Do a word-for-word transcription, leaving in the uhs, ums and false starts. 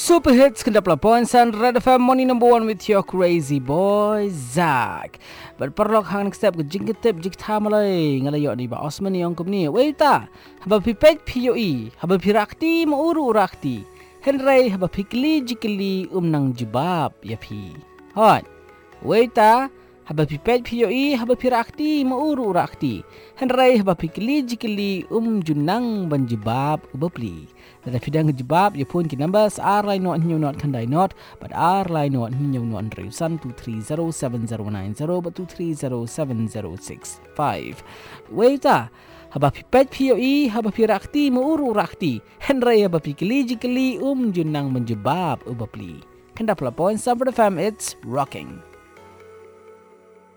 Super hits kena pelabuhan San Red F M morning number one with your crazy boy Zach. Berperlok hang step ke jing ketip jik tamalai ngalayok ni ba Osman yang kum ni. Waita haba pipek P O E haba pirakti mauru urakti. Henry haba pikli jikli umnang jibab ya pi. Hot. Waita haba pipek P O E haba pirakti mauru urakti. Henry haba pikli jikli um junang banjibab ubapli. Nada pidang jebab ya pun ki numbers R line not new not kandai not but R line not new not resan two three zero seven zero nine zero but two three zero seven zero six five. Waita haba pipet P O E haba pirakti mauru rakti Henry haba pikli jikli um junang menjebab ubapli. Kanda pelapoin Sampai F M, it's rocking.